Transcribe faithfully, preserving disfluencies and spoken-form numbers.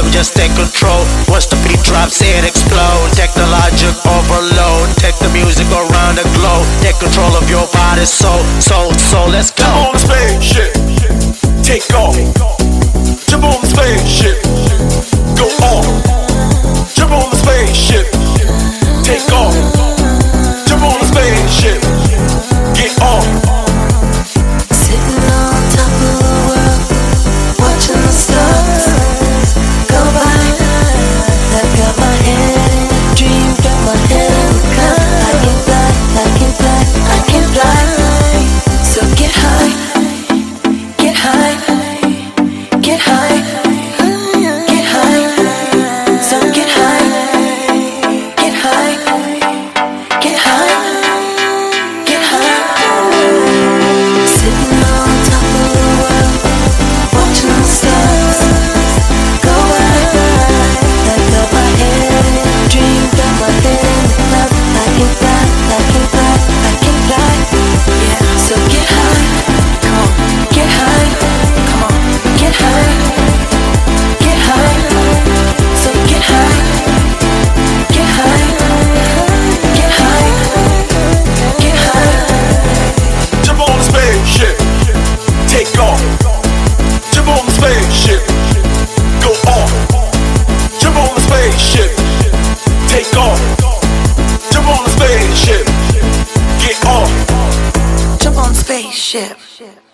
rhythm, just take control. Once the beat drops, it explode. Technologic overload. Take the music around the globe. Take control of your body, soul, soul, soul. Let's go. Jump on the spaceship, take off. Jump on the spaceship, go off. Jump on the spaceship, take off. Jump on the spaceship, get off. Sitting on top of the world, watching the stars go by. I got my head in a dream, got my head in the clouds. I can fly, I can fly, I can fly. So get high, get high, get high, get high. So get high, get high, get high, get high. Sitting on top of the world, watching the stars go by. I got my head in a dream, got my head in the clouds. I can fly, I can fly, I can fly. Yeah, so get high, come on, get high, come on, get high, get high. So get high, get high, get high, get high. Jump on the spaceship, take off. Jump on the spaceship, go off. Jump on the spaceship, take off. Jump on the spaceship, get off. Jump on the spaceship.